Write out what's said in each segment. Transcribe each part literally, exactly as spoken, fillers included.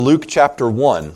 Luke chapter one.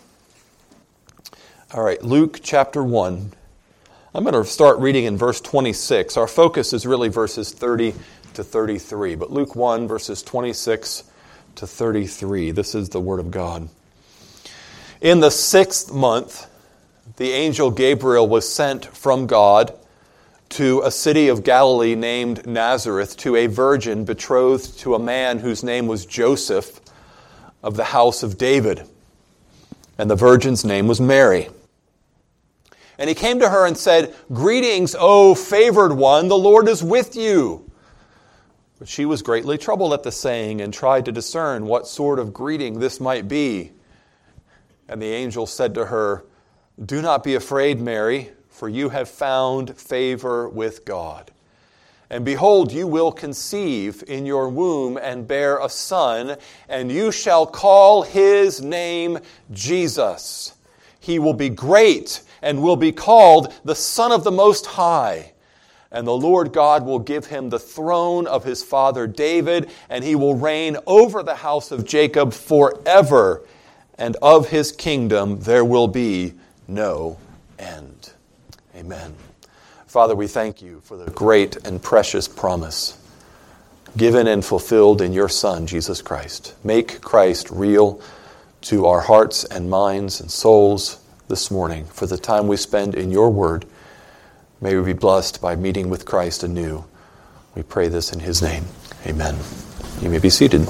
All right, Luke chapter one. I'm going to start reading in verse twenty-six. Our focus is really verses thirty to thirty-three. But Luke one, verses twenty-six to thirty-three. This is the word of God. In the sixth month, the angel Gabriel was sent from God to a city of Galilee named Nazareth, to a virgin betrothed to a man whose name was Joseph, of the house of David. And the virgin's name was Mary. And he came to her and said, "Greetings, O favored one, the Lord is with you." But she was greatly troubled at the saying and tried to discern what sort of greeting this might be. And the angel said to her, "Do not be afraid, Mary, for you have found favor with God. And behold, you will conceive in your womb and bear a son, and you shall call his name Jesus. He will be great and will be called the Son of the Most High. And the Lord God will give him the throne of his father David, and he will reign over the house of Jacob forever. And of his kingdom there will be no end." Amen. Father, we thank you for the great and precious promise given and fulfilled in your Son, Jesus Christ. Make Christ real to our hearts and minds and souls this morning. For the time we spend in your word, may we be blessed by meeting with Christ anew. We pray this in his name. Amen. You may be seated.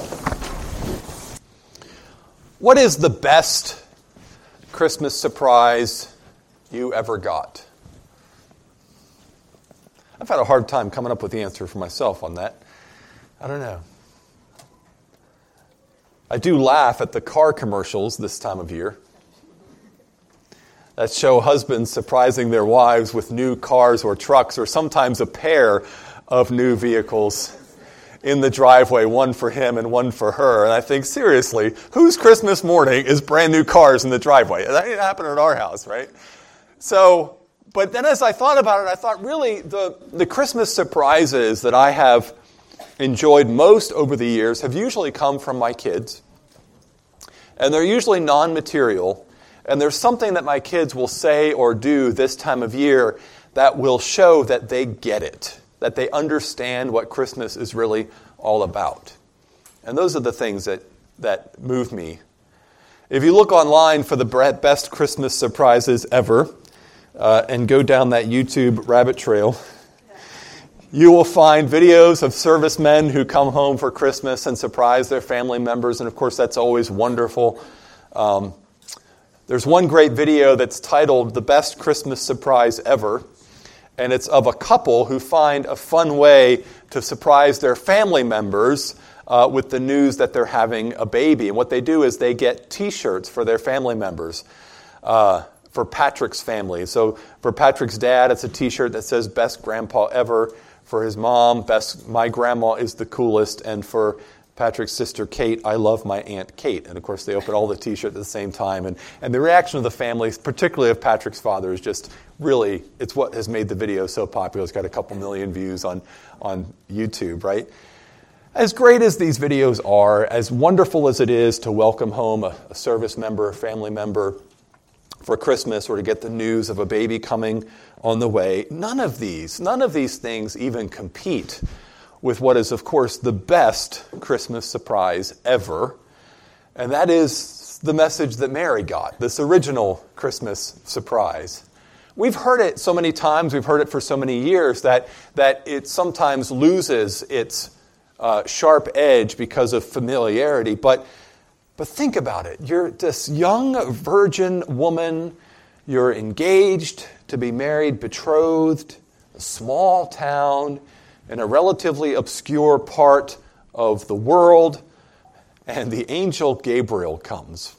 What is the best Christmas surprise you ever got? I've had a hard time coming up with the answer for myself on that. I don't know. I do laugh at the car commercials this time of year that show husbands surprising their wives with new cars or trucks, or sometimes a pair of new vehicles in the driveway, one for him and one for her. And I think, seriously, whose Christmas morning is brand new cars in the driveway? That ain't happening at our house, right? So, but then as I thought about it, I thought really the, the Christmas surprises that I have enjoyed most over the years have usually come from my kids. And they're usually non-material. And there's something that my kids will say or do this time of year that will show that they get it, that they understand what Christmas is really all about. And those are the things that, that move me. If you look online for the best Christmas surprises ever, uh, and go down that YouTube rabbit trail, you will find videos of servicemen who come home for Christmas and surprise their family members. And of course, that's always wonderful. Um, there's one great video that's titled "The Best Christmas Surprise Ever." And it's of a couple who find a fun way to surprise their family members uh, with the news that they're having a baby. And what they do is they get T-shirts for their family members, uh, for Patrick's family. So for Patrick's dad, it's a T-shirt that says "Best Grandpa Ever." For his mom, "Best My Grandma is the Coolest." And for Patrick's sister Kate, "I love my Aunt Kate." And of course, they open all the T-shirts at the same time. And, and the reaction of the family, particularly of Patrick's father, is just really, it's what has made the video so popular. It's got a couple million views on, on YouTube, right? As great as these videos are, as wonderful as it is to welcome home a, a service member, a family member for Christmas, or to get the news of a baby coming on the way, none of these, none of these things even compete with what is, of course, the best Christmas surprise ever. And that is the message that Mary got, this original Christmas surprise. We've heard it so many times, we've heard it for so many years, that, that it sometimes loses its uh, sharp edge because of familiarity. But, but think about it. You're this young virgin woman, you're engaged to be married, betrothed, a small town, in a relatively obscure part of the world, and the angel Gabriel comes.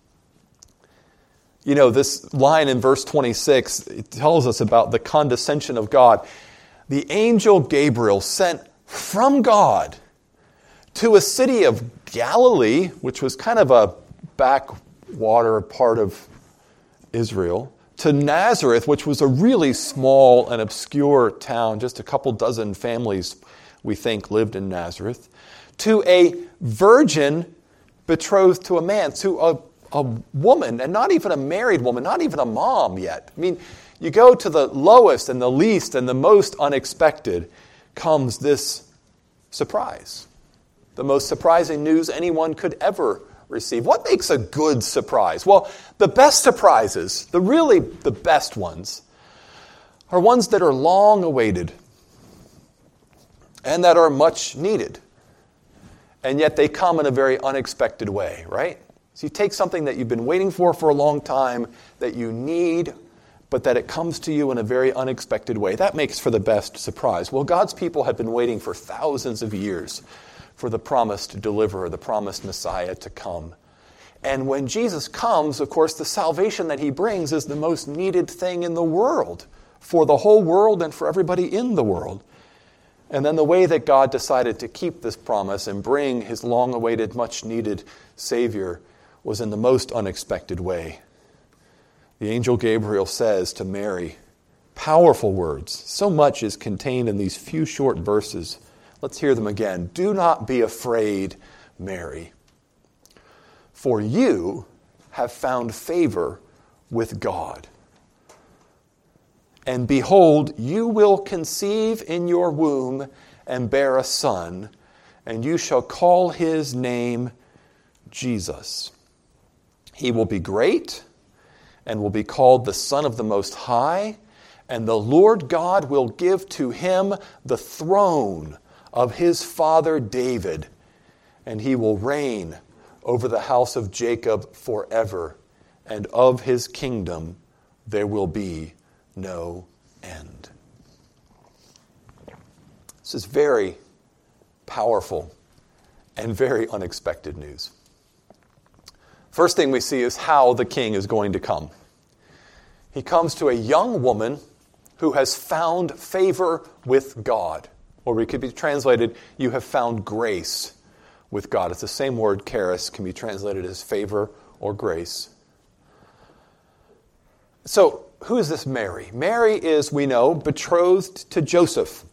You know, this line in verse twenty-six, it tells us about the condescension of God. The angel Gabriel sent from God to a city of Galilee, which was kind of a backwater part of Israel, to Nazareth, which was a really small and obscure town. Just a couple dozen families, we think, lived in Nazareth. To a virgin betrothed to a man, to a, a woman, and not even a married woman, not even a mom yet. I mean, you go to the lowest and the least and the most unexpected comes this surprise. The most surprising news anyone could ever receive. What makes a good surprise? Well, the best surprises, the really the best ones, are ones that are long awaited and that are much needed. And yet they come in a very unexpected way, right? So you take something that you've been waiting for for a long time, that you need, but that it comes to you in a very unexpected way. That makes for the best surprise. Well, God's people had been waiting for thousands of years for the promised deliverer, the promised Messiah to come. And when Jesus comes, of course, the salvation that he brings is the most needed thing in the world, for the whole world and for everybody in the world. And then the way that God decided to keep this promise and bring his long-awaited, much-needed Savior was in the most unexpected way. The angel Gabriel says to Mary, powerful words. So much is contained in these few short verses. Let's hear them again. Do not be afraid, Mary, for you have found favor with God. And behold, you will conceive in your womb and bear a son, and you shall call his name Jesus. He will be great and will be called the Son of the Most High, and the Lord God will give to him the throne of his father David, and he will reign over the house of Jacob forever, and of his kingdom there will be no end. This is very powerful and very unexpected news. First thing we see is how the king is going to come. He comes to a young woman who has found favor with God. Or it could be translated, you have found grace with God. It's the same word, charis, can be translated as favor or grace. So, who is this Mary? Mary is, we know, betrothed to Joseph.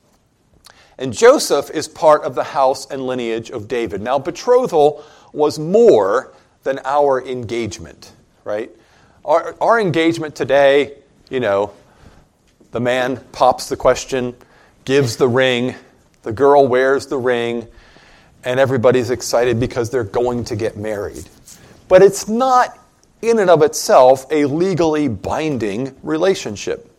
And Joseph is part of the house and lineage of David. Now, betrothal was more than our engagement, right? Our, our engagement today, you know, the man pops the question, gives the ring, the girl wears the ring, and everybody's excited because they're going to get married. But it's not in and of itself a legally binding relationship.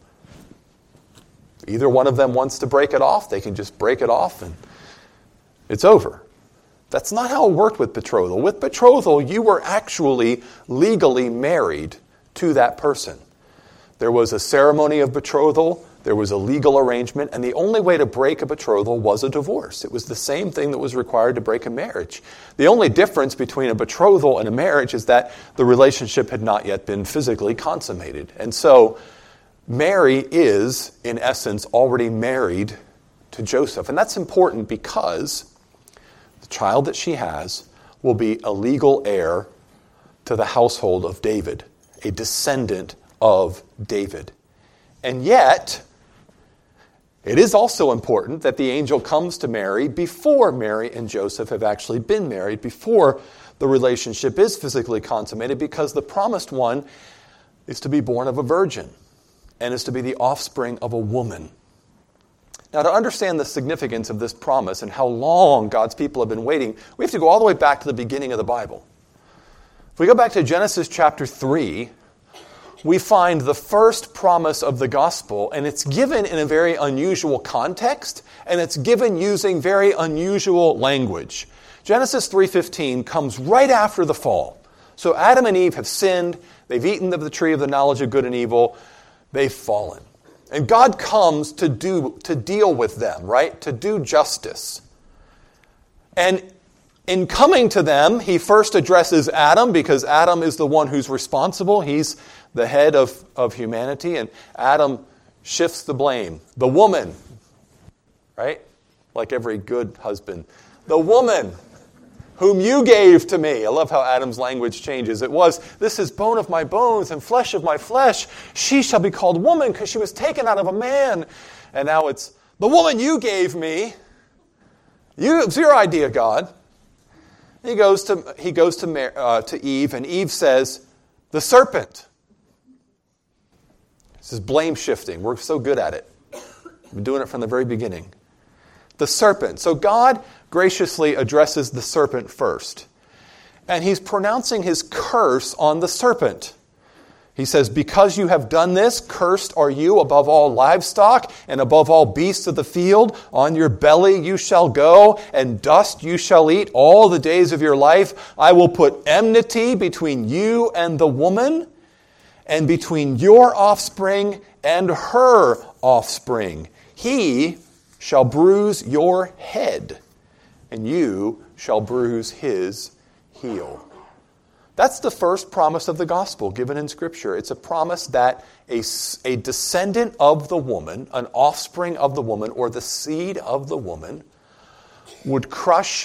Either one of them wants to break it off, they can just break it off and it's over. That's not how it worked with betrothal. With betrothal, you were actually legally married to that person. There was a ceremony of betrothal, there was a legal arrangement, and the only way to break a betrothal was a divorce. It was the same thing that was required to break a marriage. The only difference between a betrothal and a marriage is that the relationship had not yet been physically consummated. And so Mary is, in essence, already married to Joseph. And that's important because the child that she has will be a legal heir to the household of David, a descendant of David. And yet, it is also important that the angel comes to Mary before Mary and Joseph have actually been married, before the relationship is physically consummated, because the promised one is to be born of a virgin and is to be the offspring of a woman. Now, to understand the significance of this promise and how long God's people have been waiting, we have to go all the way back to the beginning of the Bible. If we go back to Genesis chapter three, we find the first promise of the gospel, and it's given in a very unusual context, and it's given using very unusual language. Genesis three fifteen comes right after the fall. So Adam and Eve have sinned, they've eaten of the tree of the knowledge of good and evil, they've fallen. And God comes to do to deal with them, right? To do justice. And in coming to them, he first addresses Adam, because Adam is the one who's responsible. He's the head of, of humanity, and Adam shifts the blame. The woman, right? Like every good husband. The woman whom you gave to me. I love how Adam's language changes. It was, this is bone of my bones and flesh of my flesh. She shall be called woman because she was taken out of a man. And now it's, the woman you gave me. You, it was your idea, God. He goes to, he goes to, uh, to Eve, and Eve says, the serpent. This is blame shifting. We're so good at it. We've been doing it from the very beginning. The serpent. So God graciously addresses the serpent first. And he's pronouncing his curse on the serpent. He says, because you have done this, cursed are you above all livestock and above all beasts of the field. On your belly you shall go, and dust you shall eat all the days of your life. I will put enmity between you and the woman, and between your offspring and her offspring. He shall bruise your head, and you shall bruise his heel. That's the first promise of the gospel given in Scripture. It's a promise that a, a descendant of the woman, an offspring of the woman, or the seed of the woman, would crush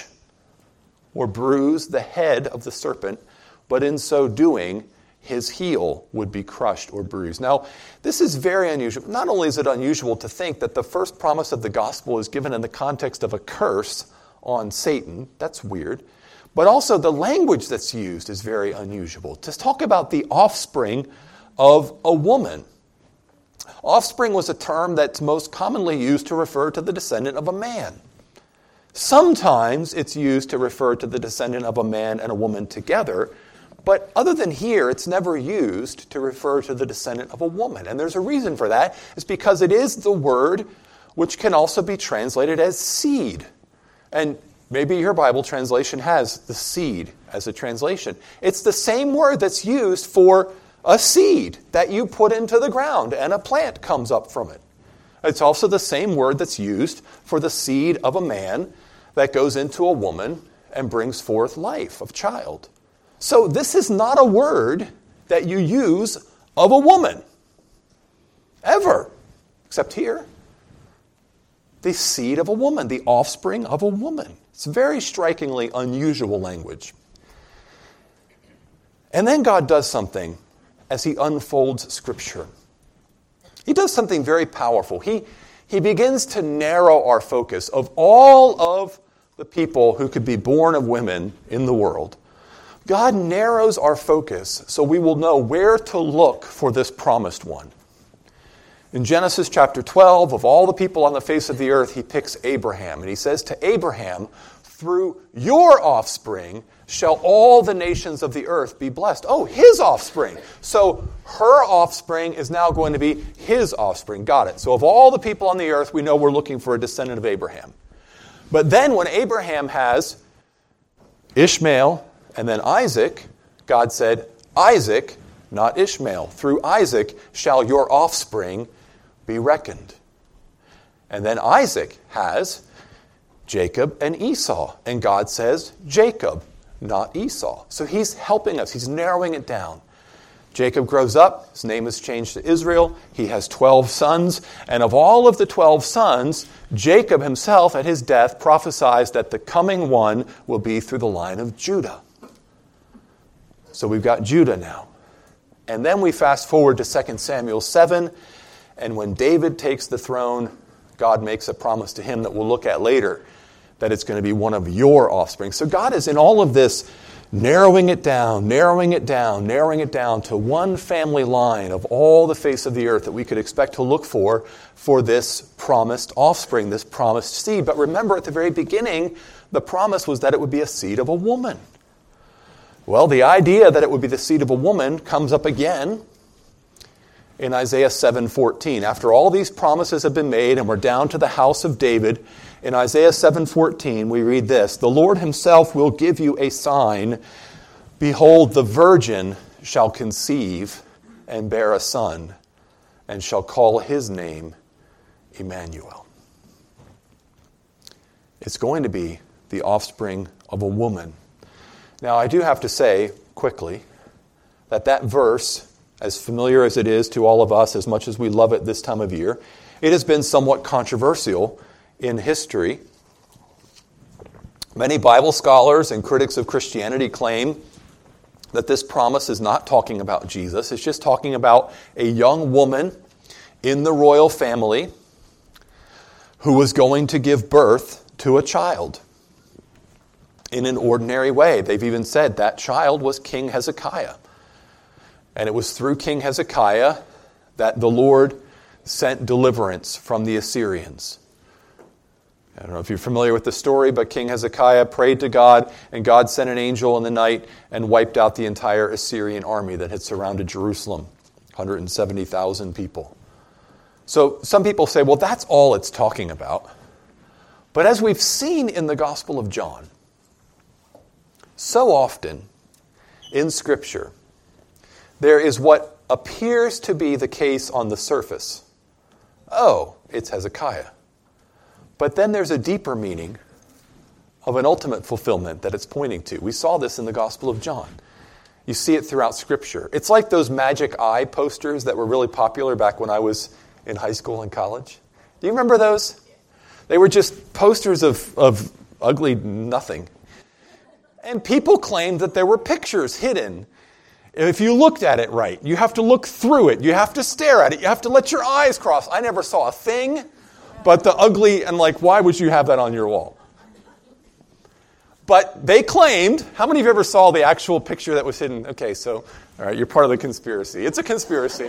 or bruise the head of the serpent, but in so doing, his heel would be crushed or bruised. Now, this is very unusual. Not only is it unusual to think that the first promise of the gospel is given in the context of a curse on Satan, that's weird, but also the language that's used is very unusual. To talk about the offspring of a woman. Offspring was a term that's most commonly used to refer to the descendant of a man. Sometimes it's used to refer to the descendant of a man and a woman together, but other than here, it's never used to refer to the descendant of a woman. And there's a reason for that. It's because it is the word which can also be translated as seed. And maybe your Bible translation has the seed as a translation. It's the same word that's used for a seed that you put into the ground and a plant comes up from it. It's also the same word that's used for the seed of a man that goes into a woman and brings forth life of child. So this is not a word that you use of a woman, ever, except here. The seed of a woman, the offspring of a woman. It's very strikingly unusual language. And then God does something as he unfolds Scripture. He does something very powerful. He, he begins to narrow our focus of all of the people who could be born of women in the world. God narrows our focus so we will know where to look for this promised one. In Genesis chapter twelve, of all the people on the face of the earth, he picks Abraham. And he says to Abraham, through your offspring shall all the nations of the earth be blessed. Oh, his offspring. So her offspring is now going to be his offspring. Got it. So of all the people on the earth, we know we're looking for a descendant of Abraham. But then when Abraham has Ishmael and then Isaac, God said, Isaac, not Ishmael. Through Isaac shall your offspring be reckoned. And then Isaac has Jacob and Esau. And God says, Jacob, not Esau. So he's helping us. He's narrowing it down. Jacob grows up. His name is changed to Israel. He has twelve sons. And of all of the twelve sons, Jacob himself at his death prophesies that the coming one will be through the line of Judah. So we've got Judah now. And then we fast forward to Second Samuel seven. And when David takes the throne, God makes a promise to him that we'll look at later, that it's going to be one of your offspring. So God is in all of this narrowing it down, narrowing it down, narrowing it down to one family line of all the face of the earth that we could expect to look for for this promised offspring, this promised seed. But remember, at the very beginning, the promise was that it would be a seed of a woman. Well, the idea that it would be the seed of a woman comes up again in Isaiah seven fourteen. After all these promises have been made and we're down to the house of David, in Isaiah seven fourteen we read this, the Lord himself will give you a sign. Behold, the virgin shall conceive and bear a son, and shall call his name Emmanuel. It's going to be the offspring of a woman. Now, I do have to say, quickly, that that verse, as familiar as it is to all of us, as much as we love it this time of year, it has been somewhat controversial in history. Many Bible scholars and critics of Christianity claim that this promise is not talking about Jesus. It's just talking about a young woman in the royal family who was going to give birth to a child. in an ordinary way. They've even said that child was King Hezekiah. And it was through King Hezekiah that the Lord sent deliverance from the Assyrians. I don't know if you're familiar with the story, but King Hezekiah prayed to God, and God sent an angel in the night and wiped out the entire Assyrian army that had surrounded Jerusalem, one hundred seventy thousand people. So some people say, well, that's all it's talking about. But as we've seen in the Gospel of John, so often in Scripture, there is what appears to be the case on the surface. Oh, it's Hezekiah. But then there's a deeper meaning of an ultimate fulfillment that it's pointing to. We saw this in the Gospel of John. You see it throughout Scripture. It's like those magic eye posters that were really popular back when I was in high school and college. Do you remember those? They were just posters of, of ugly nothing. And people claimed that there were pictures hidden. If you looked at it right, you have to look through it. You have to stare at it. You have to let your eyes cross. I never saw a thing. But the ugly, and like, why would you have that on your wall? But they claimed, how many of you ever saw the actual picture that was hidden? Okay, so, all right, you're part of the conspiracy. It's a conspiracy.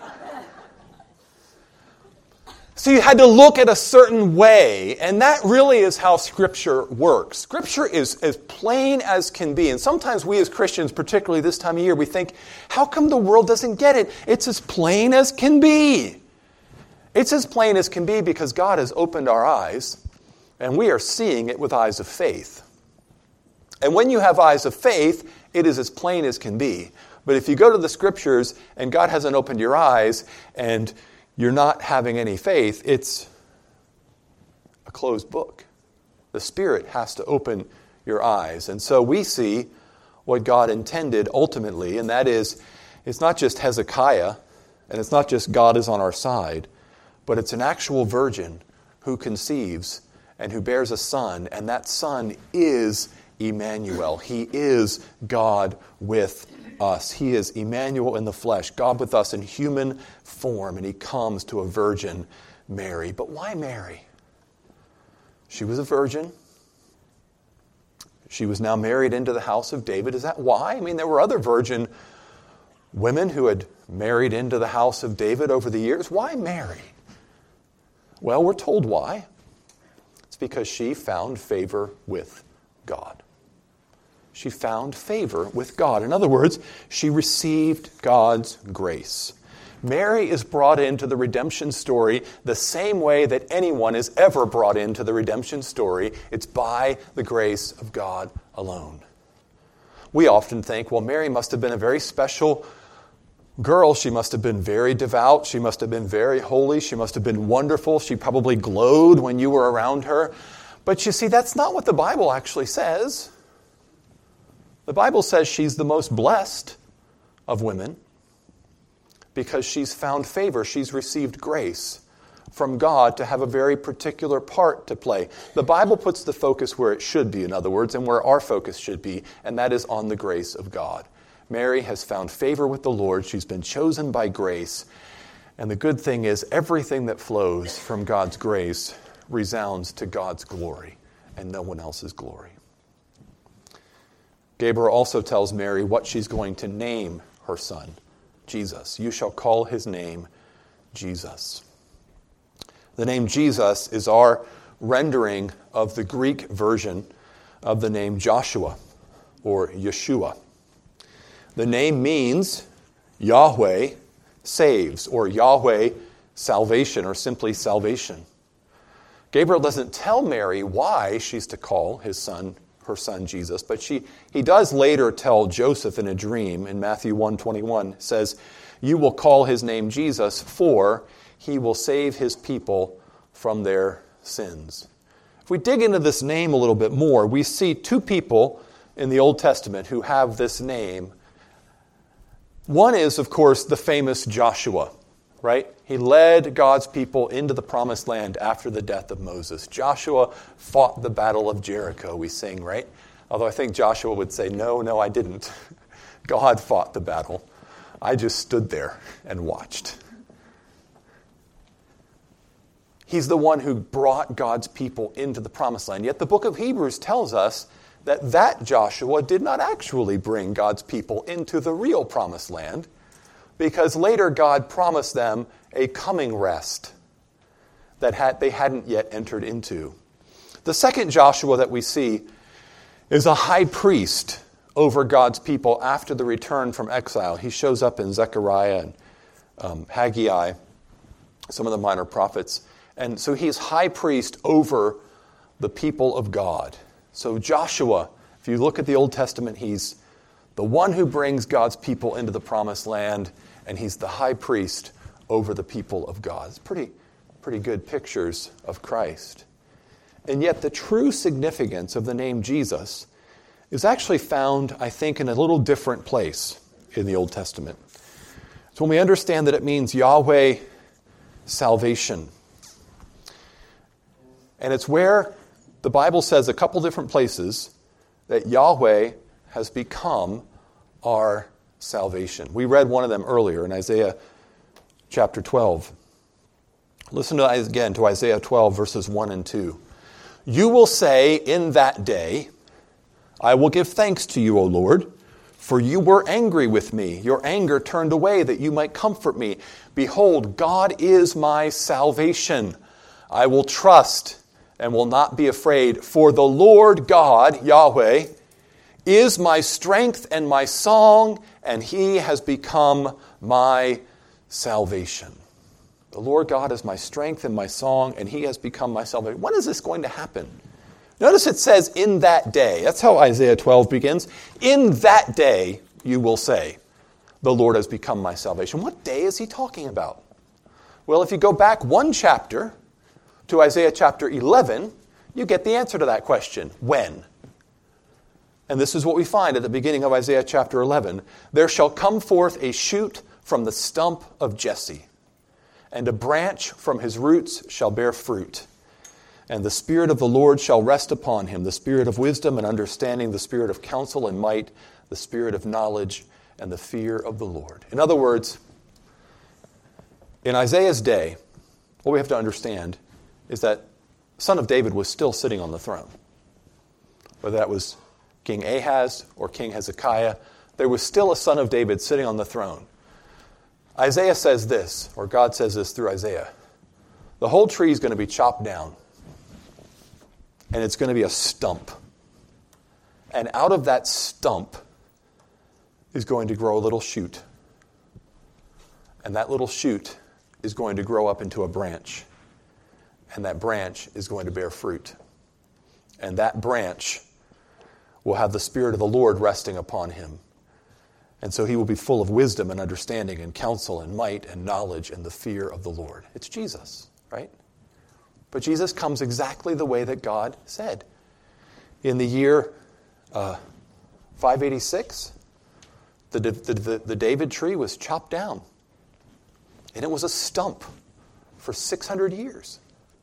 So you had to look at a certain way, and that really is how Scripture works. Scripture is as plain as can be, and sometimes we as Christians, particularly this time of year, we think, how come the world doesn't get it? It's as plain as can be. It's as plain as can be because God has opened our eyes, and we are seeing it with eyes of faith. And when you have eyes of faith, it is as plain as can be. But if you go to the Scriptures and God hasn't opened your eyes and you're not having any faith, it's a closed book. The Spirit has to open your eyes. And so we see what God intended ultimately, and that is, it's not just Hezekiah, and it's not just God is on our side, but it's an actual virgin who conceives and who bears a son, and that son is Emmanuel. He is God with us. He is Emmanuel in the flesh, God with us in human form, and he comes to a virgin, Mary. But why Mary? She was a virgin. She was now married into the house of David. Is that why? I mean, there were other virgin women who had married into the house of David over the years. Why Mary? Well, we're told why. It's because she found favor with God. She found favor with God. In other words, she received God's grace. Mary is brought into the redemption story the same way that anyone is ever brought into the redemption story. It's by the grace of God alone. We often think, well, Mary must have been a very special girl. She must have been very devout. She must have been very holy. She must have been wonderful. She probably glowed when you were around her. But you see, that's not what the Bible actually says. The Bible says she's the most blessed of women because she's found favor. She's received grace from God to have a very particular part to play. The Bible puts the focus where it should be, in other words, and where our focus should be, and that is on the grace of God. Mary has found favor with the Lord. She's been chosen by grace. And the good thing is everything that flows from God's grace resounds to God's glory and no one else's glory. Gabriel also tells Mary what she's going to name her son, Jesus. You shall call his name Jesus. The name Jesus is our rendering of the Greek version of the name Joshua or Yeshua. The name means Yahweh saves, or Yahweh salvation, or simply salvation. Gabriel doesn't tell Mary why she's to call his son, her son Jesus, but she he does later tell Joseph in a dream in Matthew one twenty-one, says, you will call his name Jesus, for he will save his people from their sins. If we dig into this name a little bit more, we see two people in the Old Testament who have this name. One is, of course, the famous Joshua, right? He led God's people into the promised land after the death of Moses. Joshua fought the battle of Jericho, we sing, right? Although I think Joshua would say, no, no, I didn't. God fought the battle. I just stood there and watched. He's the one who brought God's people into the promised land. Yet the book of Hebrews tells us that that Joshua did not actually bring God's people into the real promised land, because later God promised them a coming rest that had, they hadn't yet entered into. The second Joshua that we see is a high priest over God's people after the return from exile. He shows up in Zechariah and um, Haggai, some of the minor prophets. And so he's high priest over the people of God. So Joshua, if you look at the Old Testament, he's the one who brings God's people into the promised land, and he's the high priest over the people of God. It's pretty, pretty good pictures of Christ. And yet the true significance of the name Jesus is actually found, I think, in a little different place in the Old Testament. So when we understand that it means Yahweh salvation. And it's where the Bible says a couple different places that Yahweh has become our salvation. We read one of them earlier in Isaiah chapter twelve. Listen to again to Isaiah twelve, verses one and two. You will say in that day, I will give thanks to you, O Lord, for you were angry with me. Your anger turned away that you might comfort me. Behold, God is my salvation. I will trust and will not be afraid. For the Lord God, Yahweh, is my strength and my song, and he has become my salvation. The Lord God is my strength and my song, and he has become my salvation. When is this going to happen? Notice it says, in that day. That's how Isaiah twelve begins. In that day, you will say, the Lord has become my salvation. What day is he talking about? Well, if you go back one chapter to Isaiah chapter eleven, you get the answer to that question. When? And this is what we find at the beginning of Isaiah chapter eleven. There shall come forth a shoot from the stump of Jesse, and a branch from his roots shall bear fruit. And the Spirit of the Lord shall rest upon him, the Spirit of wisdom and understanding, the Spirit of counsel and might, the Spirit of knowledge and the fear of the Lord. In other words, in Isaiah's day, what we have to understand is that the son of David was still sitting on the throne. Whether that was King Ahaz or King Hezekiah, there was still a son of David sitting on the throne. Isaiah says this, or God says this through Isaiah. The whole tree is going to be chopped down. And it's going to be a stump. And out of that stump is going to grow a little shoot. And that little shoot is going to grow up into a branch. And that branch is going to bear fruit. And that branch will have the Spirit of the Lord resting upon him. And so he will be full of wisdom and understanding and counsel and might and knowledge and the fear of the Lord. It's Jesus, right? But Jesus comes exactly the way that God said. In the year uh, five eighty-six, the, the, the, the David tree was chopped down. And it was a stump for six hundred years.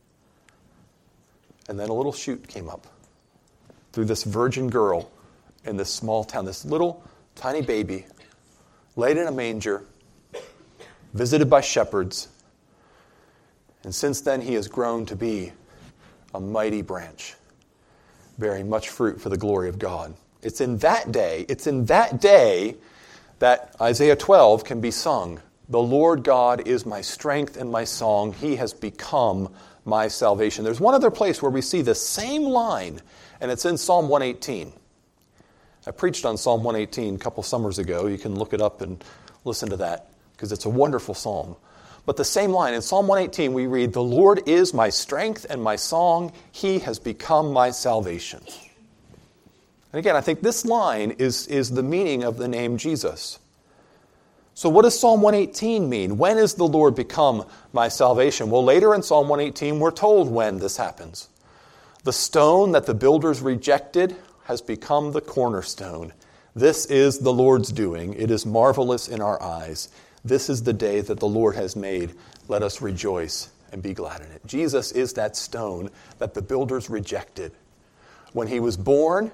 And then a little shoot came up through this virgin girl in this small town, this little tiny baby, laid in a manger, visited by shepherds. And since then, he has grown to be a mighty branch, bearing much fruit for the glory of God. It's in that day, it's in that day that Isaiah twelve can be sung. The Lord God is my strength and my song. He has become my salvation. There's one other place where we see the same line, and it's in Psalm one eighteen. I preached on Psalm one eighteen a couple summers ago. You can look it up and listen to that, because it's a wonderful psalm. But the same line, in Psalm one eighteen, we read, the Lord is my strength and my song. He has become my salvation. And again, I think this line is, is the meaning of the name Jesus. So what does Psalm one eighteen mean? When is the Lord become my salvation? Well, later in Psalm one eighteen, we're told when this happens. The stone that the builders rejected has become the cornerstone. This is the Lord's doing. It is marvelous in our eyes. This is the day that the Lord has made. Let us rejoice and be glad in it. Jesus is that stone that the builders rejected. When he was born,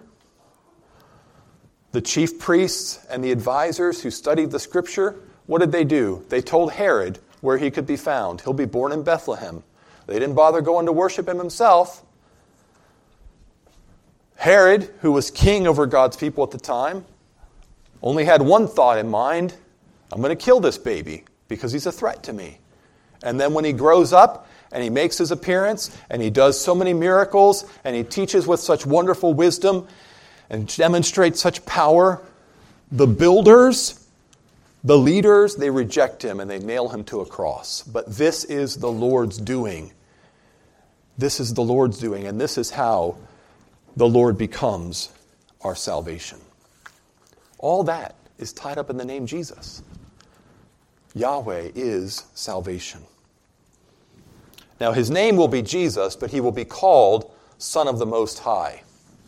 the chief priests and the advisors who studied the scripture, what did they do? They told Herod where he could be found. He'll be born in Bethlehem. They didn't bother going to worship him himself. Herod, who was king over God's people at the time, only had one thought in mind: I'm going to kill this baby because he's a threat to me. And then when he grows up and he makes his appearance and he does so many miracles and he teaches with such wonderful wisdom and demonstrates such power, the builders, the leaders, they reject him and they nail him to a cross. But this is the Lord's doing. This is the Lord's doing, and this is how the Lord becomes our salvation. All that is tied up in the name Jesus. Yahweh is salvation. Now, his name will be Jesus, but he will be called Son of the Most High.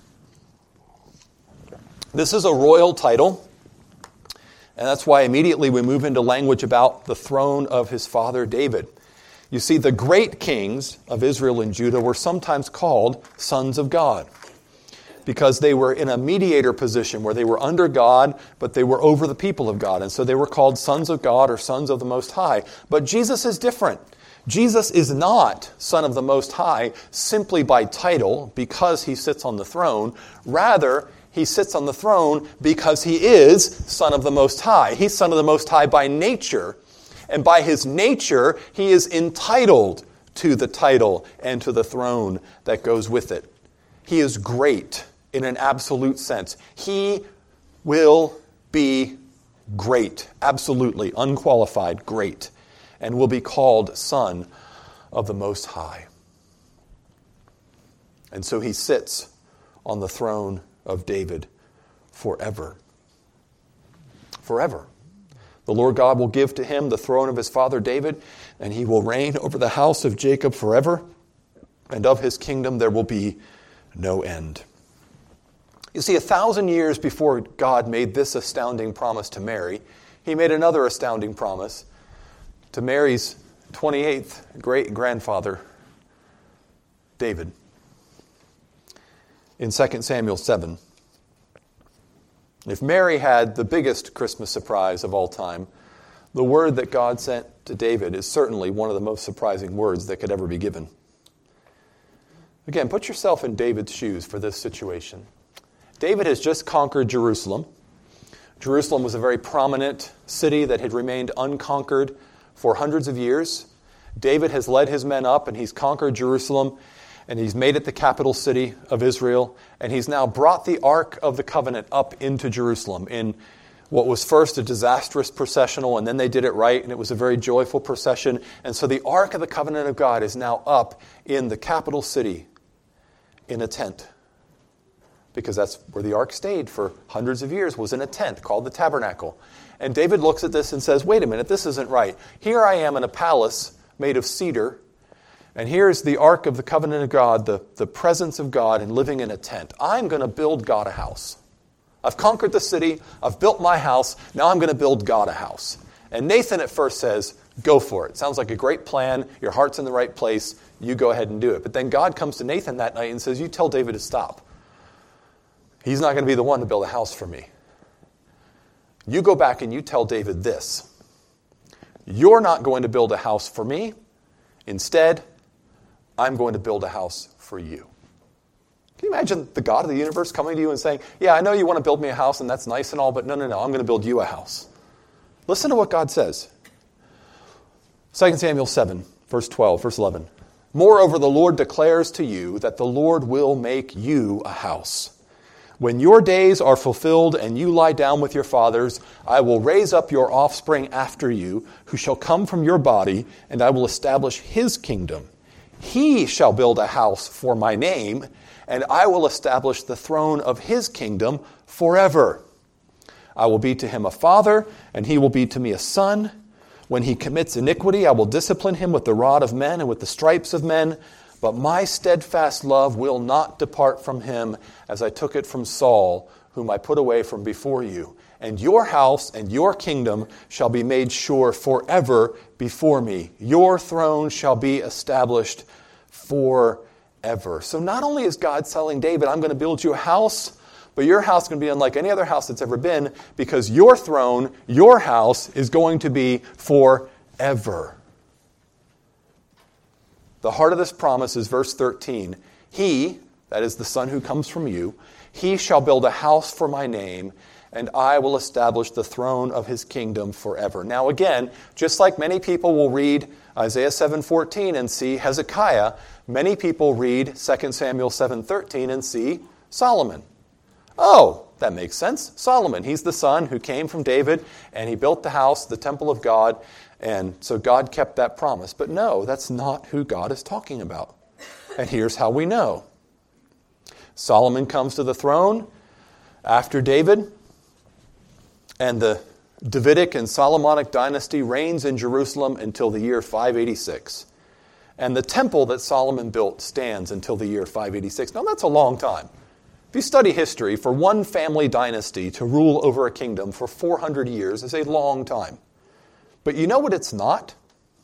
This is a royal title, and that's why immediately we move into language about the throne of his father David. You see, the great kings of Israel and Judah were sometimes called sons of God, because they were in a mediator position where they were under God, but they were over the people of God. And so they were called sons of God or sons of the Most High. But Jesus is different. Jesus is not Son of the Most High simply by title because he sits on the throne. Rather, he sits on the throne because he is Son of the Most High. He's Son of the Most High by nature. And by his nature, he is entitled to the title and to the throne that goes with it. He is great. In an absolute sense. He will be great, absolutely, unqualified, great, and will be called Son of the Most High. And so he sits on the throne of David forever. Forever. The Lord God will give to him the throne of his father David, and he will reign over the house of Jacob forever, and of his kingdom there will be no end. You see, a thousand years before God made this astounding promise to Mary, he made another astounding promise to Mary's twenty-eighth great-grandfather, David. In Second Samuel seven. If Mary had the biggest Christmas surprise of all time, the word that God sent to David is certainly one of the most surprising words that could ever be given. Again, put yourself in David's shoes for this situation. David has just conquered Jerusalem. Jerusalem was a very prominent city that had remained unconquered for hundreds of years. David has led his men up and he's conquered Jerusalem and he's made it the capital city of Israel. And he's now brought the Ark of the Covenant up into Jerusalem in what was first a disastrous processional, and then they did it right and it was a very joyful procession. And so the Ark of the Covenant of God is now up in the capital city in a tent. Because that's where the ark stayed for hundreds of years, was in a tent called the tabernacle. And David looks at this and says, wait a minute, this isn't right. Here I am in a palace made of cedar, and here's the ark of the covenant of God, the, the presence of God, and living in a tent. I'm going to build God a house. I've conquered the city, I've built my house, now I'm going to build God a house. And Nathan at first says, go for it. Sounds like a great plan, your heart's in the right place, you go ahead and do it. But then God comes to Nathan that night and says, you tell David to stop. He's not going to be the one to build a house for me. You go back and you tell David this. You're not going to build a house for me. Instead, I'm going to build a house for you. Can you imagine the God of the universe coming to you and saying, yeah, I know you want to build me a house and that's nice and all, but no, no, no, I'm going to build you a house. Listen to what God says. Second Samuel seven, verse twelve, verse eleven. Moreover, the Lord declares to you that the Lord will make you a house. When your days are fulfilled and you lie down with your fathers, I will raise up your offspring after you, who shall come from your body, and I will establish his kingdom. He shall build a house for my name, and I will establish the throne of his kingdom forever. I will be to him a father, and he will be to me a son. When he commits iniquity, I will discipline him with the rod of men and with the stripes of men. But my steadfast love will not depart from him, as I took it from Saul, whom I put away from before you. And your house and your kingdom shall be made sure forever before me. Your throne shall be established forever. So not only is God telling David, I'm going to build you a house, but your house is going to be unlike any other house that's ever been, because your throne, your house, is going to be forever. The heart of this promise is verse thirteen. He, that is the Son who comes from you, he shall build a house for my name, and I will establish the throne of his kingdom forever. Now again, just like many people will read Isaiah seven fourteen and see Hezekiah, many people read Second Samuel seven thirteen and see Solomon. Oh, that makes sense. Solomon, he's the son who came from David, and he built the house, the temple of God, and so God kept that promise. But no, that's not who God is talking about. And here's how we know. Solomon comes to the throne after David, and the Davidic and Solomonic dynasty reigns in Jerusalem until the year five eighty-six. And the temple that Solomon built stands until the year five eighty-six. Now that's a long time. If you study history, for one family dynasty to rule over a kingdom for four hundred years is a long time. But you know what it's not?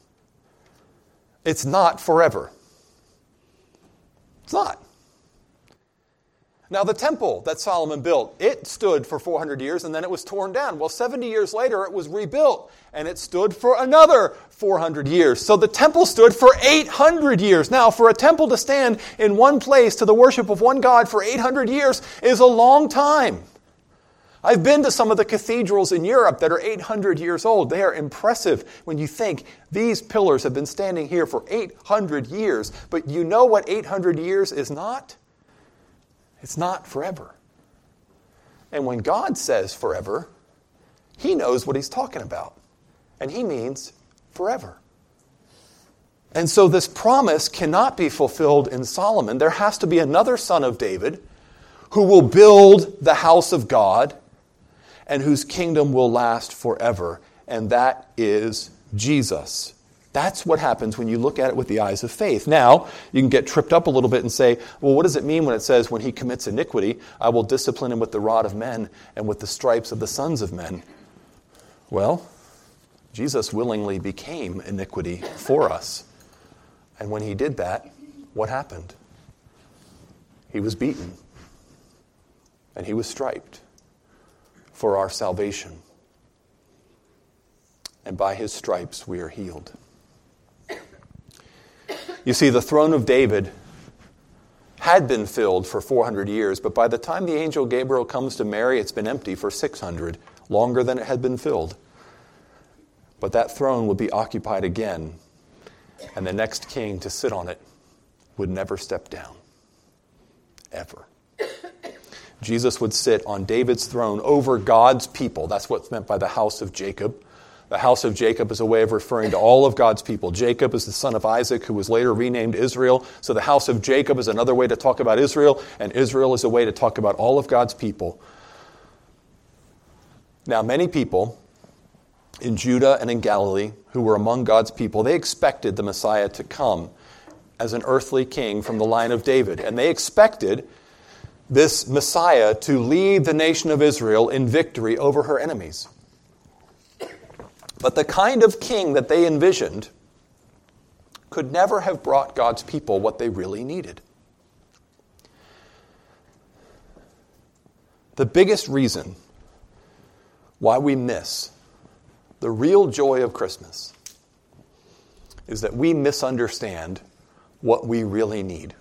It's not forever. It's not. Now, the temple that Solomon built, it stood for four hundred years and then it was torn down. Well, seventy years later, it was rebuilt and it stood for another four hundred years. So the temple stood for eight hundred years. Now, for a temple to stand in one place to the worship of one God for eight hundred years is a long time. I've been to some of the cathedrals in Europe that are eight hundred years old. They are impressive when you think these pillars have been standing here for eight hundred years. But you know what eight hundred years is not? It's not forever. And when God says forever, he knows what he's talking about. And he means forever. And so this promise cannot be fulfilled in Solomon. There has to be another son of David who will build the house of God and whose kingdom will last forever. And that is Jesus. That's what happens when you look at it with the eyes of faith. Now, you can get tripped up a little bit and say, well, what does it mean when it says, when he commits iniquity, I will discipline him with the rod of men and with the stripes of the sons of men? Well, Jesus willingly became iniquity for us. And when he did that, what happened? He was beaten. And he was striped for our salvation. And by his stripes we are healed. You see, the throne of David had been filled for four hundred years, but by the time the angel Gabriel comes to Mary, it's been empty for six hundred, longer than it had been filled. But that throne would be occupied again, and the next king to sit on it would never step down. Ever. Jesus would sit on David's throne over God's people. That's what's meant by the house of Jacob. The house of Jacob is a way of referring to all of God's people. Jacob is the son of Isaac, who was later renamed Israel. So the house of Jacob is another way to talk about Israel, and Israel is a way to talk about all of God's people. Now, many people in Judah and in Galilee who were among God's people, they expected the Messiah to come as an earthly king from the line of David. And they expected this Messiah to lead the nation of Israel in victory over her enemies. But the kind of king that they envisioned could never have brought God's people what they really needed. The biggest reason why we miss the real joy of Christmas is that we misunderstand what we really need.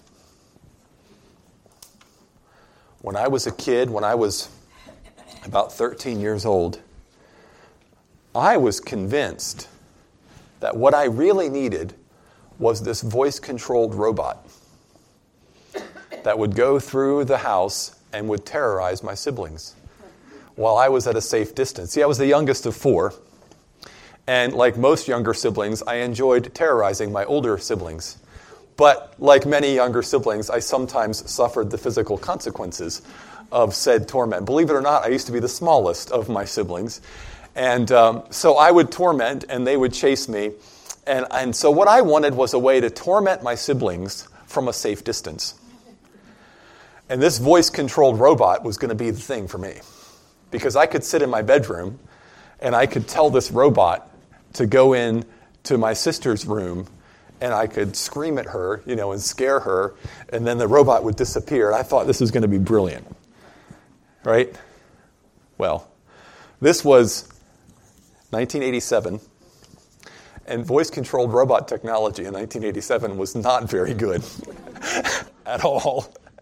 When I was a kid, when I was about thirteen years old, I was convinced that what I really needed was this voice-controlled robot that would go through the house and would terrorize my siblings while I was at a safe distance. See, I was the youngest of four, and like most younger siblings, I enjoyed terrorizing my older siblings. But like many younger siblings, I sometimes suffered the physical consequences of said torment. Believe it or not, I used to be the smallest of my siblings. And um, so I would torment, and they would chase me. And, and so what I wanted was a way to torment my siblings from a safe distance. And this voice-controlled robot was going to be the thing for me. Because I could sit in my bedroom, and I could tell this robot to go in to my sister's room, and I could scream at her, you know, and scare her, and then the robot would disappear. And I thought this was going to be brilliant. Right? Well, this was nineteen eighty-seven, and voice-controlled robot technology in nineteen eighty-seven was not very good at all.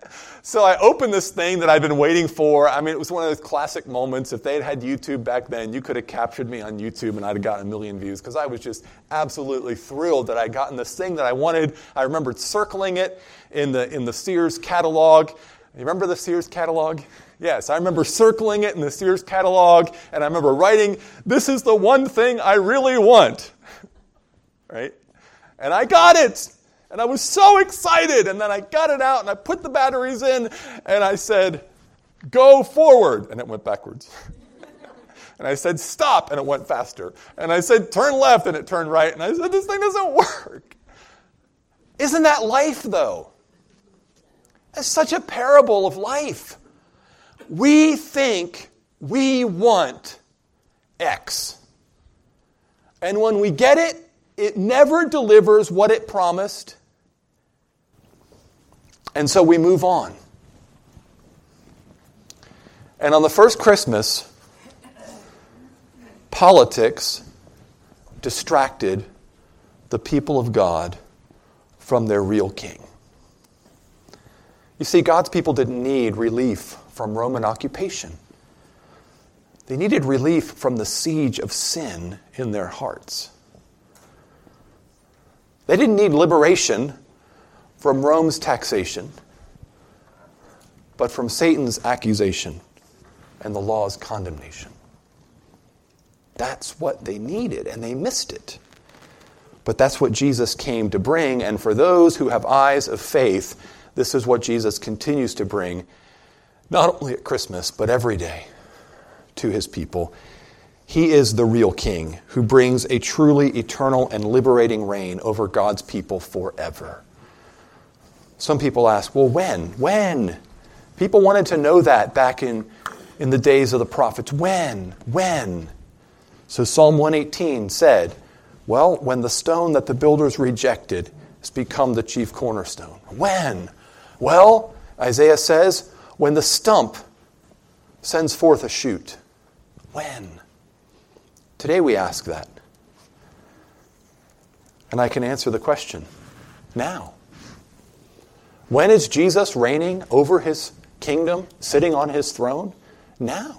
So I opened this thing that I'd been waiting for. I mean, it was one of those classic moments. If they had had YouTube back then, you could have captured me on YouTube and I'd have gotten a million views because I was just absolutely thrilled that I'd gotten this thing that I wanted. I remembered circling it in the in the Sears catalog. You remember the Sears catalog? Yes, I remember circling it in the Sears catalog, and I remember writing, "This is the one thing I really want." Right? And I got it. And I was so excited, and then I got it out, and I put the batteries in, and I said, "Go forward," and it went backwards. And I said, "Stop," and it went faster. And I said, "Turn left," and it turned right. And I said, "This thing doesn't work." Isn't that life, though? That's such a parable of life. We think we want X. And when we get it, it never delivers what it promised. And so we move on. And on the first Christmas, politics distracted the people of God from their real king. You see, God's people didn't need relief from Roman occupation. They needed relief from the siege of sin in their hearts. They didn't need liberation from Rome's taxation, but from Satan's accusation and the law's condemnation. That's what they needed, and they missed it. But that's what Jesus came to bring, and for those who have eyes of faith, this is what Jesus continues to bring, not only at Christmas, but every day to his people. He is the real king who brings a truly eternal and liberating reign over God's people forever. Some people ask, well, when? When? People wanted to know that back in, in the days of the prophets. When? When? So Psalm one eighteen said, well, when the stone that the builders rejected has become the chief cornerstone. When? Well, Isaiah says, when the stump sends forth a shoot. When? Today we ask that. And I can answer the question, now. When is Jesus reigning over his kingdom, sitting on his throne? Now.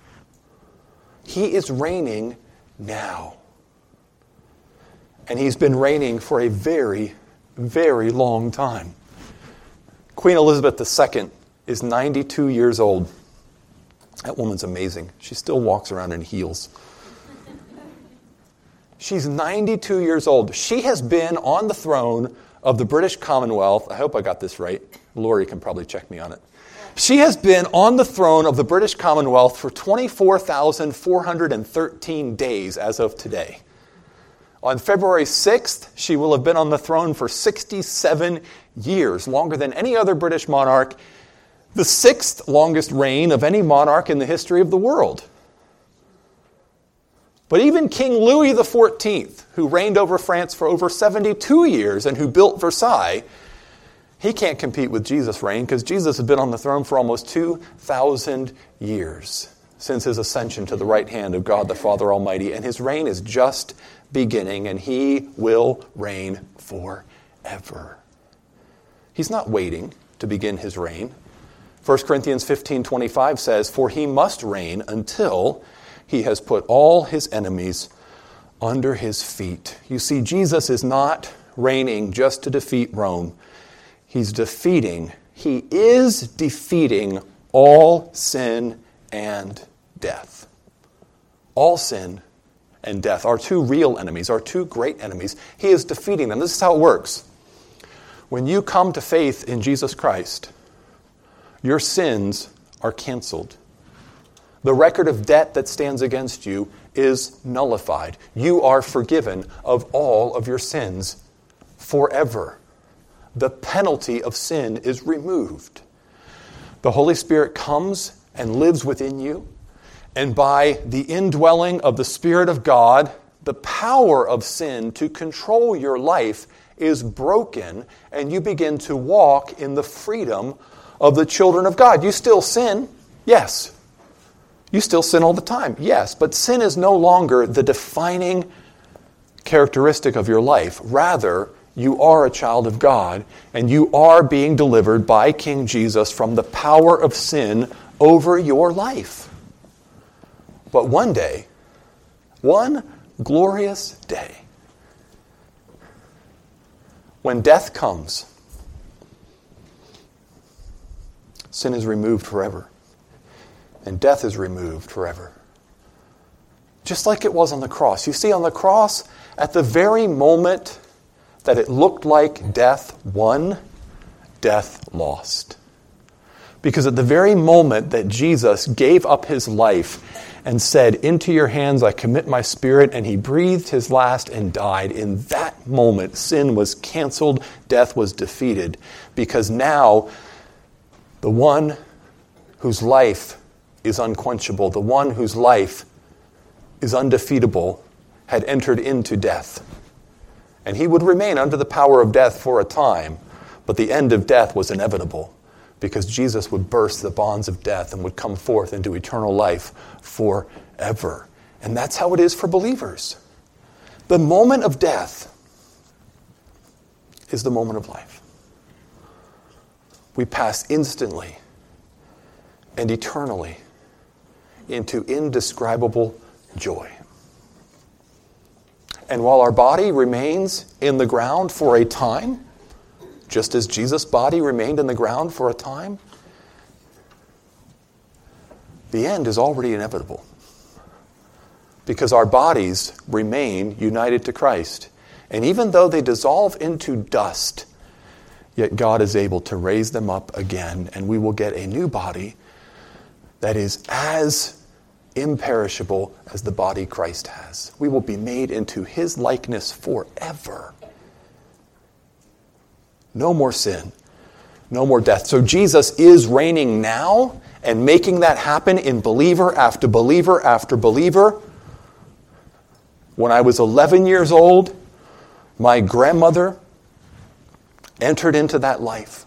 He is reigning now. And he's been reigning for a very, very long time. Queen Elizabeth the Second is ninety-two years old. That woman's amazing. She still walks around in heels. She's ninety-two years old. She has been on the throne of the British Commonwealth. I hope I got this right. Lori can probably check me on it. She has been on the throne of the British Commonwealth for twenty-four thousand four hundred thirteen days as of today. On February sixth, she will have been on the throne for sixty-seven years, longer than any other British monarch, the sixth longest reign of any monarch in the history of the world. But even King Louis the Fourteenth, who reigned over France for over seventy-two years and who built Versailles, he can't compete with Jesus' reign because Jesus has been on the throne for almost two thousand years since his ascension to the right hand of God the Father Almighty. And his reign is just beginning, and he will reign forever. He's not waiting to begin his reign. First Corinthians fifteen twenty-five says, for he must reign until he has put all his enemies under his feet. You see, Jesus is not reigning just to defeat Rome. He's defeating, he is defeating all sin and death. All sin and death, our two real enemies, our two great enemies. He is defeating them. This is how it works. When you come to faith in Jesus Christ, your sins are canceled. The record of debt that stands against you is nullified. You are forgiven of all of your sins forever. The penalty of sin is removed. The Holy Spirit comes and lives within you, and by the indwelling of the Spirit of God, the power of sin to control your life is broken, and you begin to walk in the freedom of the children of God. You still sin, yes. You still sin all the time, yes. But sin is no longer the defining characteristic of your life. Rather, you are a child of God, and you are being delivered by King Jesus from the power of sin over your life. But one day, one glorious day, when death comes, sin is removed forever, and death is removed forever. Just like it was on the cross. You see, on the cross, at the very moment that it looked like death won, death lost. Because at the very moment that Jesus gave up his life and said, "Into your hands I commit my spirit," and he breathed his last and died, in that moment sin was canceled, death was defeated. Because now the one whose life is unquenchable, the one whose life is undefeatable, had entered into death. And he would remain under the power of death for a time, but the end of death was inevitable, because Jesus would burst the bonds of death and would come forth into eternal life forever. And that's how it is for believers. The moment of death is the moment of life. We pass instantly and eternally into indescribable joy. And while our body remains in the ground for a time, just as Jesus' body remained in the ground for a time, the end is already inevitable. Because our bodies remain united to Christ. And even though they dissolve into dust, yet God is able to raise them up again, and we will get a new body that is as imperishable as the body Christ has. We will be made into his likeness forever. No more sin. No more death. So Jesus is reigning now and making that happen in believer after believer after believer. When I was eleven years old, my grandmother entered into that life.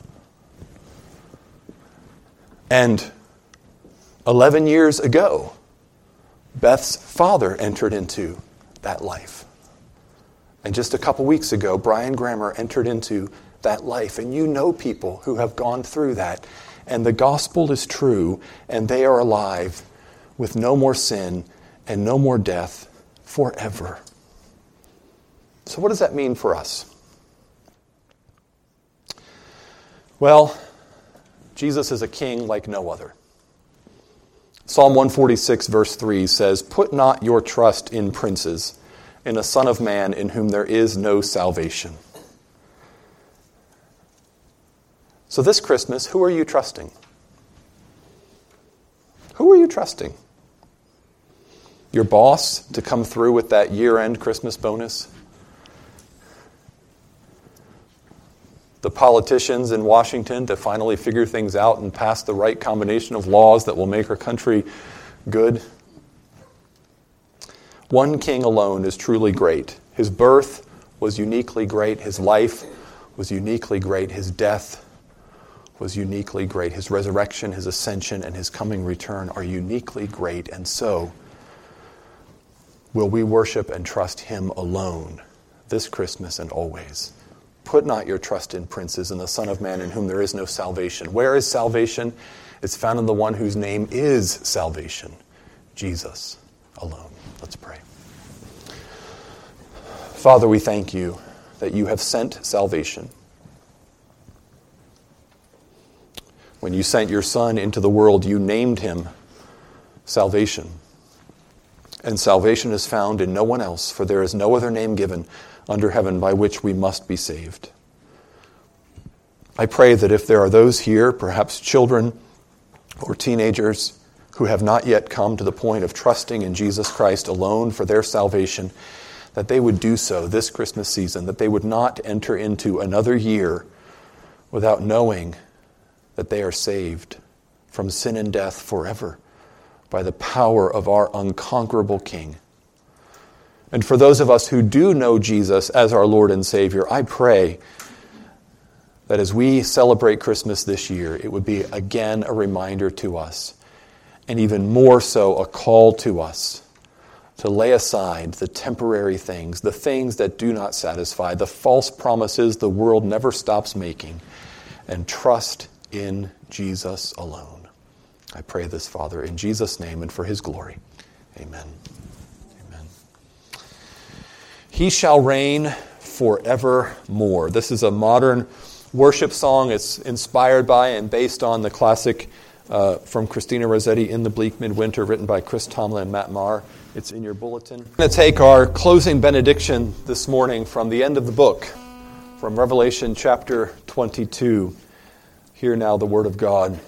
And eleven years ago, Beth's father entered into that life. And just a couple weeks ago, Brian Grammer entered into that life. And you know people who have gone through that. And the gospel is true, and they are alive with no more sin and no more death forever. So what does that mean for us? Well, Jesus is a king like no other. Psalm one forty-six verse three says, "Put not your trust in princes, in a son of man in whom there is no salvation." So this Christmas, who are you trusting? Who are you trusting? Your boss to come through with that year-end Christmas bonus? The politicians in Washington to finally figure things out and pass the right combination of laws that will make our country good? One king alone is truly great. His birth was uniquely great. His life was uniquely great. His death was uniquely great. His resurrection, his ascension, and his coming return are uniquely great. And so, will we worship and trust him alone this Christmas and always? Put not your trust in princes, in the Son of Man in whom there is no salvation. Where is salvation? It's found in the one whose name is salvation, Jesus alone. Let's pray. Father, we thank you that you have sent salvation. When you sent your Son into the world, you named him salvation. And salvation is found in no one else, for there is no other name given under heaven by which we must be saved. I pray that if there are those here, perhaps children or teenagers, who have not yet come to the point of trusting in Jesus Christ alone for their salvation, that they would do so this Christmas season, that they would not enter into another year without knowing that they are saved from sin and death forever by the power of our unconquerable King. And for those of us who do know Jesus as our Lord and Savior, I pray that as we celebrate Christmas this year, it would be again a reminder to us, and even more so a call to us, to lay aside the temporary things, the things that do not satisfy, the false promises the world never stops making, and trust in Jesus alone. I pray this, Father, in Jesus' name and for his glory. Amen. Amen. He shall reign forevermore. This is a modern worship song. It's inspired by and based on the classic uh, from Christina Rossetti, In the Bleak Midwinter, written by Chris Tomlin and Matt Maher. It's in your bulletin. We're going to take our closing benediction this morning from the end of the book, from Revelation chapter twenty-two. Hear now the word of God.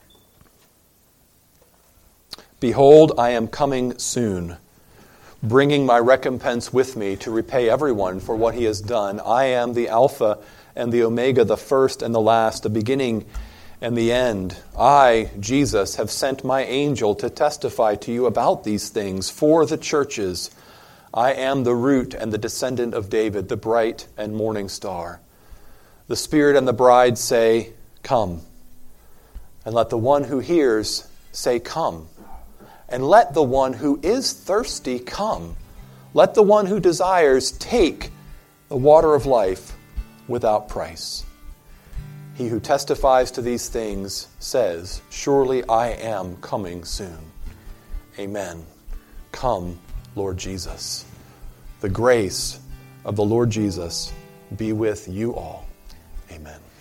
Behold, I am coming soon, bringing my recompense with me to repay everyone for what he has done. I am the Alpha and the Omega, the first and the last, the beginning and the end. I, Jesus, have sent my angel to testify to you about these things for the churches. I am the root and the descendant of David, the bright and morning star. The Spirit and the bride say, Come. And let the one who hears say, Come. And let the one who is thirsty come. Let the one who desires take the water of life without price. He who testifies to these things says, Surely I am coming soon. Amen. Come, Lord Jesus. The grace of the Lord Jesus be with you all. Amen.